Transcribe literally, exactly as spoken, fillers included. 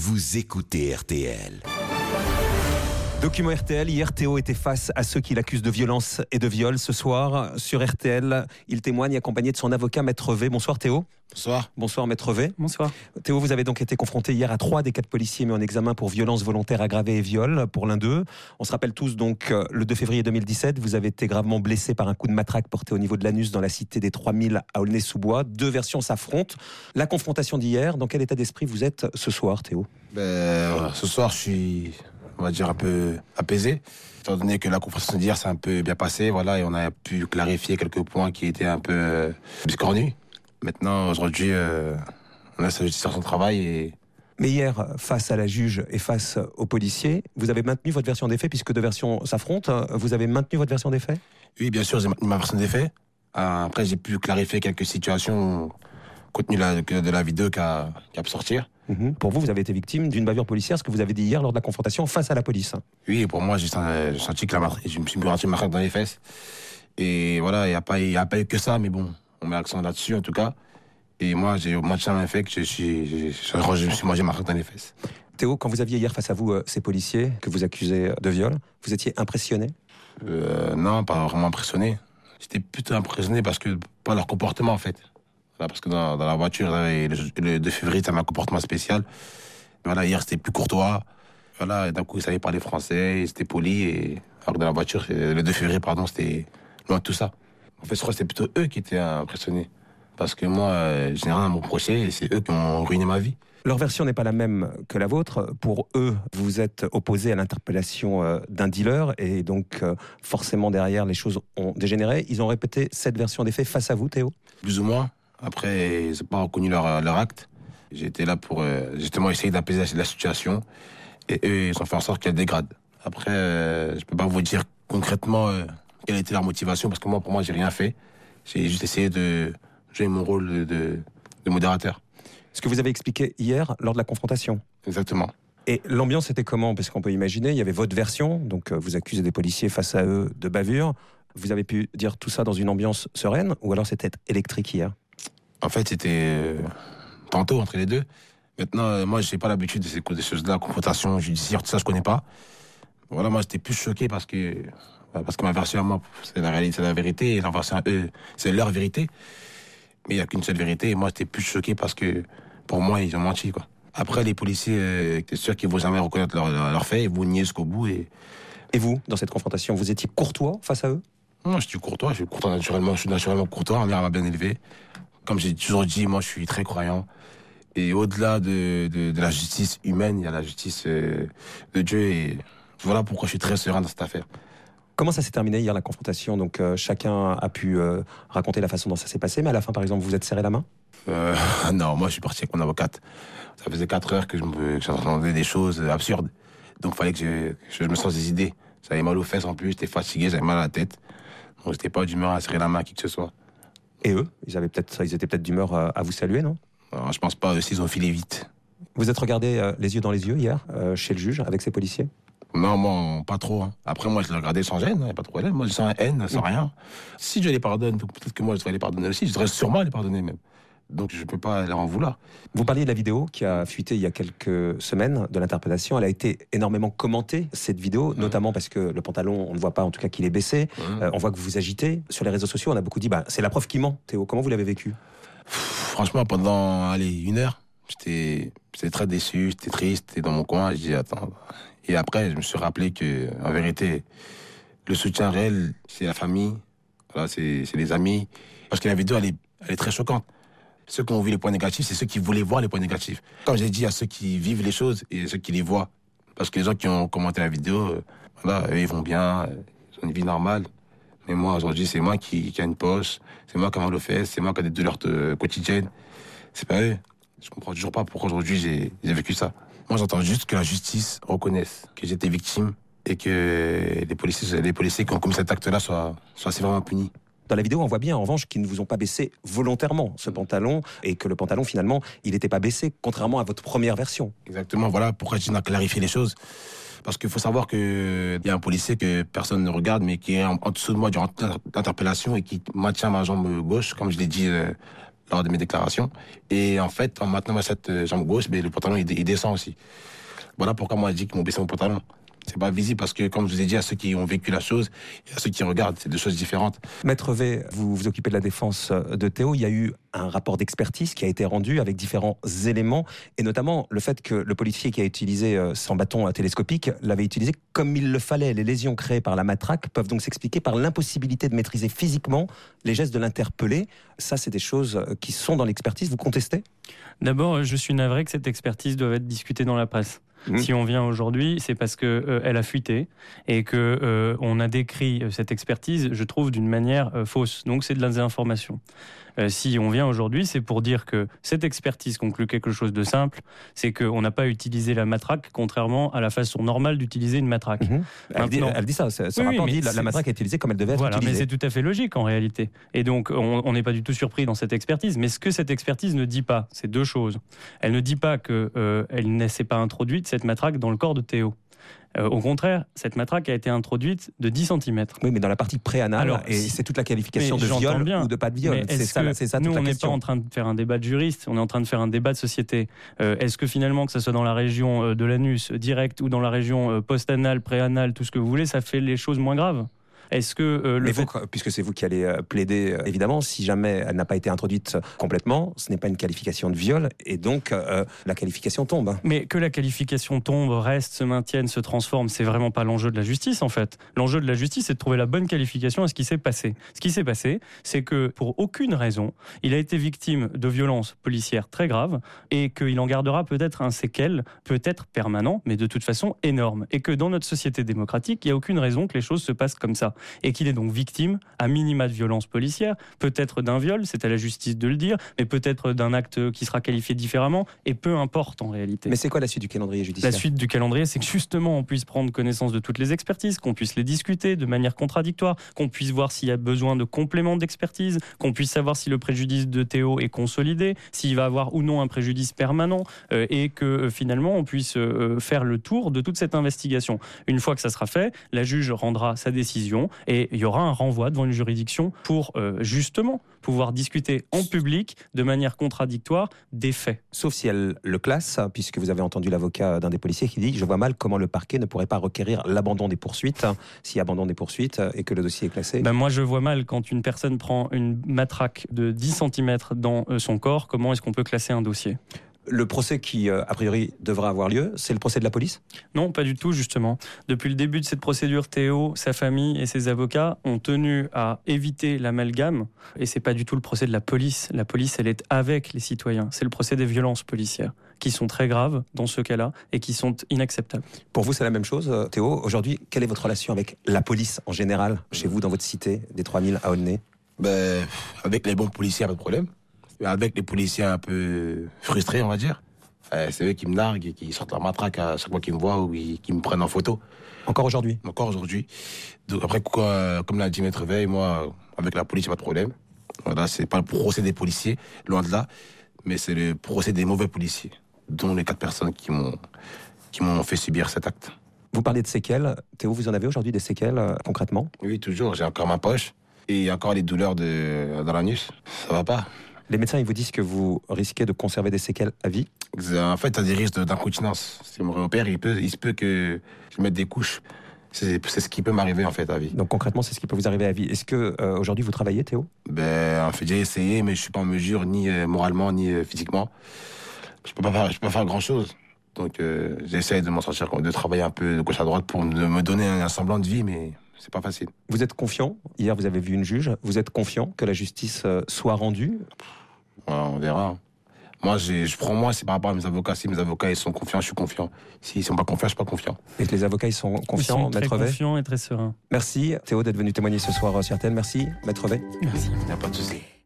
vous écoutez R T L. Document R T L, hier Théo était face à ceux qui l'accusent de violence et de viol. Ce soir, sur R T L, il témoigne accompagné de son avocat Maître V. Bonsoir Théo. Bonsoir. Bonsoir Maître V. Bonsoir. Théo, vous avez donc été confronté hier à trois des quatre policiers mis en examen pour violence volontaire aggravée et viol pour l'un d'eux. On se rappelle tous donc le deux février deux mille dix-sept, vous avez été gravement blessé par un coup de matraque porté au niveau de l'anus dans la cité des trois mille à Aulnay-sous-Bois. Deux versions s'affrontent. La confrontation d'hier, dans quel état d'esprit vous êtes ce soir Théo? Ben, ce soir, je suis, on va dire, un peu apaisé, étant donné que la confrontation d'hier s'est un peu bien passée, voilà, et on a pu clarifier quelques points qui étaient un peu euh, biscornus. Maintenant, aujourd'hui, euh, on a sa justice sur son travail et... Mais hier, face à la juge et face aux policiers, vous avez maintenu votre version des faits, puisque deux versions s'affrontent. Vous avez maintenu votre version des faits? Oui, bien sûr, j'ai maintenu ma version des faits. Après, j'ai pu clarifier quelques situations contenues de la vidéo qui a, qui a pu sortir. Mmh. Pour vous, vous avez été victime d'une bavure policière, ce que vous avez dit hier lors de la confrontation face à la police. Oui, pour moi, j'ai senti que la matraque, je me suis rendu ma matraque dans les fesses. Et voilà, il n'y a, a pas eu que ça, mais bon, on met l'accent là-dessus en tout cas. Et moi, j'ai au moins de ça m'a fait que je suis, je, je, je me suis mangé ma matraque dans les fesses. Théo, quand vous aviez hier face à vous euh, ces policiers que vous accusez de viol, vous étiez impressionné? euh, Non, pas vraiment impressionné. J'étais plutôt impressionné parce que, pas leur comportement en fait. Là, parce que dans, dans la voiture, là, le, le deux février, ça m'a un comportement spécial. Voilà, hier, c'était plus courtois. Voilà, et d'un coup, ils savaient parler français, c'était poli. Et... Alors que dans la voiture, le deux février, pardon, c'était loin de tout ça. En fait, je crois que c'était plutôt eux qui étaient impressionnés. Parce que moi, euh, je n'ai rien à me reprocher, et c'est eux qui ont ruiné ma vie. Leur version n'est pas la même que la vôtre. Pour eux, vous êtes opposé à l'interpellation euh, d'un dealer, et donc euh, forcément derrière, les choses ont dégénéré. Ils ont répété cette version des faits face à vous, Théo? Plus ou moins. Après, ils n'ont pas reconnu leur, leur acte. J'étais là pour euh, justement essayer d'apaiser la situation, et eux, ils ont fait en sorte qu'elle dégrade. Après, euh, je peux pas vous dire concrètement euh, quelle était leur motivation, parce que moi, pour moi, j'ai rien fait. J'ai juste essayé de jouer mon rôle de, de, de modérateur. Ce que vous avez expliqué hier lors de la confrontation. Exactement. Et l'ambiance était comment? Parce qu'on peut imaginer, il y avait votre version, donc euh, vous accusez des policiers face à eux de bavure. Vous avez pu dire tout ça dans une ambiance sereine, ou alors c'était électrique hier? En fait, c'était euh, tantôt entre les deux. Maintenant, euh, moi, je n'ai pas l'habitude de ces, de ces choses-là, confrontation judiciaire, tout ça, je connais pas. Voilà, moi, j'étais plus choqué parce que, parce que ma version à moi, c'est la réalité, c'est la vérité, et leur version à eux, c'est leur vérité. Mais il n'y a qu'une seule vérité, et moi, j'étais plus choqué parce que, pour moi, ils ont menti, quoi. Après, les policiers, euh, t'es sûr qu'ils ne vont jamais reconnaître leurs leur, leur faits, ils vont nier jusqu'au bout. Et... et vous, dans cette confrontation, vous étiez courtois face à eux? Moi, je suis courtois, je suis courtois naturellement, je suis naturellement courtois, on m'a bien élevé. Comme j'ai toujours dit, moi, je suis très croyant. Et au-delà de, de, de la justice humaine, il y a la justice euh, de Dieu. Et voilà pourquoi je suis très serein dans cette affaire. Comment ça s'est terminé hier, la confrontation? Donc, euh, chacun a pu euh, raconter la façon dont ça s'est passé, mais à la fin, par exemple, vous vous êtes serré la main? euh, Non, moi, je suis parti avec mon avocate. Ça faisait quatre heures que je me, que j'entendais des choses absurdes. Donc, il fallait que je, que je me sens des idées. J'avais mal aux fesses en plus, j'étais fatigué, j'avais mal à la tête. Donc, j'étais pas d'humeur à serrer la main à qui que ce soit. Et eux, ils, avaient peut-être, ils étaient peut-être d'humeur à vous saluer, non? Alors, je pense pas, eux, ils ont filé vite. Vous êtes regardé euh, les yeux dans les yeux hier, euh, chez le juge, avec ces policiers? Non, moi, pas trop. Hein. Après, moi, je l'ai regardé sans gêne, hein, pas de problème. Moi, sans haine, sans rien. Si Dieu les pardonne, peut-être que moi, je devrais les pardonner aussi. Je devrais sûrement les pardonner même. Donc, je peux pas leur en vouloir. Vous parliez de la vidéo qui a fuité il y a quelques semaines de l'interpellation. Elle a été énormément commentée, cette vidéo, mmh. notamment parce que le pantalon, on ne voit pas en tout cas qu'il est baissé. Mmh. Euh, on voit que vous vous agitez. Sur les réseaux sociaux, on a beaucoup dit, bah, c'est la preuve qui ment. Théo, comment vous l'avez vécu? Franchement, pendant, allez, une heure, j'étais, j'étais très déçu, j'étais triste, j'étais dans mon coin. Je dis, attends. Et après, je me suis rappelé que, en vérité, le soutien réel, c'est la famille, voilà, c'est, c'est les amis. Parce que la vidéo, elle est, elle est très choquante. Ceux qui ont vu les points négatifs, c'est ceux qui voulaient voir les points négatifs. Comme j'ai dit, à ceux qui vivent les choses et ceux qui les voient. Parce que les gens qui ont commenté la vidéo, euh, voilà, eux, ils vont bien, ils ont une vie normale. Mais moi, aujourd'hui, c'est moi qui, qui a une poche, c'est moi qui a mal aux fesses, c'est moi qui a des douleurs de, quotidiennes. C'est pas eux. Je comprends toujours pas pourquoi aujourd'hui j'ai, j'ai vécu ça. Moi, j'entends juste que la justice reconnaisse que j'étais victime et que les policiers, les policiers qui ont commis cet acte-là soient, soient sévèrement punis. Dans la vidéo, on voit bien, en revanche, qu'ils ne vous ont pas baissé volontairement ce pantalon, et que le pantalon, finalement, il n'était pas baissé, contrairement à votre première version. Exactement, voilà pourquoi je tiens à clarifier les choses. Parce qu'il faut savoir qu'il y a un policier que personne ne regarde, mais qui est en, en dessous de moi durant l'interpellation et qui maintient ma jambe gauche, comme je l'ai dit euh, lors de mes déclarations. Et en fait, en maintenant cette jambe gauche, mais le pantalon il, il descend aussi. Voilà pourquoi moi je dis qu'ils m'ont baissé mon pantalon. C'est pas visible parce que, comme je vous ai dit, à ceux qui ont vécu la chose et à ceux qui regardent, c'est deux choses différentes. Maître V, vous vous occupez de la défense de Théo. Il y a eu un rapport d'expertise qui a été rendu avec différents éléments, et notamment le fait que le policier qui a utilisé son bâton télescopique l'avait utilisé comme il le fallait. Les lésions créées par la matraque peuvent donc s'expliquer par l'impossibilité de maîtriser physiquement les gestes de l'interpellé. Ça, c'est des choses qui sont dans l'expertise. Vous contestez ? D'abord, je suis navré que cette expertise doive être discutée dans la presse. Mmh. Si on vient aujourd'hui, c'est parce que euh, elle a fuité et que euh, on a décrit cette expertise, je trouve, d'une manière euh, fausse. Donc c'est de la désinformation. Euh, si on vient aujourd'hui, c'est pour dire que cette expertise conclut quelque chose de simple, c'est qu'on n'a pas utilisé la matraque, contrairement à la façon normale d'utiliser une matraque. Mmh. Elle, dit, elle dit ça, ce oui, rapport oui, dit la, la matraque est utilisée comme elle devait être voilà, utilisée. Mais c'est tout à fait logique en réalité. Et donc on n'est pas du tout surpris dans cette expertise. Mais ce que cette expertise ne dit pas, c'est deux choses. Elle ne dit pas qu'elle euh, ne s'est pas introduite, cette matraque, dans le corps de Théo. Euh, au contraire, cette matraque a été introduite de dix centimètres. Oui, mais dans la partie préanale, Alors, et c'est toute la qualification de viol bien, ou de pas de viol. C'est ça, c'est ça toute nous, la on n'est pas en train de faire un débat de juriste, on est en train de faire un débat de société. Euh, est-ce que finalement, que ce soit dans la région de l'anus direct ou dans la région post-anale, préanale, tout ce que vous voulez, ça fait les choses moins graves ? Est-ce que euh, le Mais fait... vous, puisque c'est vous qui allez euh, plaider, euh, évidemment, si jamais elle n'a pas été introduite complètement, ce n'est pas une qualification de viol, et donc euh, la qualification tombe. Mais que la qualification tombe, reste, se maintienne, se transforme, c'est vraiment pas l'enjeu de la justice, en fait. L'enjeu de la justice, c'est de trouver la bonne qualification à ce qui s'est passé. Ce qui s'est passé, c'est que, pour aucune raison, il a été victime de violences policières très graves, et qu'il en gardera peut-être un séquel, peut-être permanent, mais de toute façon énorme. Et que dans notre société démocratique, il n'y a aucune raison que les choses se passent comme ça. Et qu'il est donc victime, à minima, de violences policières, peut-être d'un viol, c'est à la justice de le dire, mais peut-être d'un acte qui sera qualifié différemment, et peu importe en réalité. Mais c'est quoi la suite du calendrier judiciaire ? La suite du calendrier, c'est que justement on puisse prendre connaissance de toutes les expertises, qu'on puisse les discuter de manière contradictoire, qu'on puisse voir s'il y a besoin de compléments d'expertise, qu'on puisse savoir si le préjudice de Théo est consolidé, s'il va avoir ou non un préjudice permanent, euh, et que euh, finalement on puisse euh, faire le tour de toute cette investigation. Une fois que ça sera fait, la juge rendra sa décision, et il y aura un renvoi devant une juridiction pour euh, justement pouvoir discuter en public de manière contradictoire des faits. Sauf si elle le classe, puisque vous avez entendu l'avocat d'un des policiers qui dit « Je vois mal comment le parquet ne pourrait pas requérir l'abandon des poursuites s'il y a abandon des poursuites et que le dossier est classé. » Ben moi je vois mal quand une personne prend une matraque de dix centimètres dans son corps, comment est-ce qu'on peut classer un dossier ? Le procès qui, euh, a priori, devra avoir lieu, c'est le procès de la police ? Non, pas du tout, justement. Depuis le début de cette procédure, Théo, sa famille et ses avocats ont tenu à éviter l'amalgame. Et c'est pas du tout le procès de la police. La police, elle est avec les citoyens. C'est le procès des violences policières, qui sont très graves dans ce cas-là et qui sont inacceptables. Pour vous, c'est la même chose, Théo. Aujourd'hui, quelle est votre relation avec la police en général, chez vous, dans votre cité, des trois mille à Aulnay ? Ben, avec les bons policiers, pas de problème. Avec les policiers un peu frustrés, on va dire. Euh, c'est eux qui me narguent et qui sortent leur matraque à chaque fois qu'ils me voient ou qui me prennent en photo. Encore aujourd'hui ? Encore aujourd'hui. Donc après, quoi, comme l'a dit Maître Veil, moi, avec la police, pas de problème. Voilà, c'est pas le procès des policiers, loin de là, mais c'est le procès des mauvais policiers, dont les quatre personnes qui m'ont, qui m'ont fait subir cet acte. Vous parlez de séquelles. Théo, vous en avez aujourd'hui des séquelles, euh, concrètement ? Oui, toujours. J'ai encore ma poche et encore les douleurs de, dans l'anus. Ça va pas. Les médecins, ils vous disent que vous risquez de conserver des séquelles à vie ? En fait, ça a des risques d'incontinence. Si on me réopère, il, peut, il se peut que je mette des couches. C'est, c'est ce qui peut m'arriver, en fait, à vie. Donc, concrètement, c'est ce qui peut vous arriver à vie. Est-ce que euh, aujourd'hui vous travaillez, Théo ? Ben, en fait, j'ai essayé, mais je suis pas en mesure, ni euh, moralement, ni euh, physiquement. Je peux pas faire, je peux pas faire grand-chose. Donc, euh, j'essaie de m'en sortir, de travailler un peu de gauche à droite pour me, me donner un, un semblant de vie, mais c'est pas facile. Vous êtes confiant ? Hier, vous avez vu une juge. Vous êtes confiant que la justice euh, soit rendue ? Ouais, on verra. Moi, j'ai, je prends moi, c'est par rapport à mes avocats. Si mes avocats ils sont confiants, je suis confiant. S'ils sont pas confiants, je suis pas confiant. Et que les avocats ils sont confiants, Ils sont très Maître Veil ? confiants et très sereins. Merci Théo d'être venu témoigner ce soir sur R T L. Merci Maître Veil. Merci. Il n'y a pas de souci.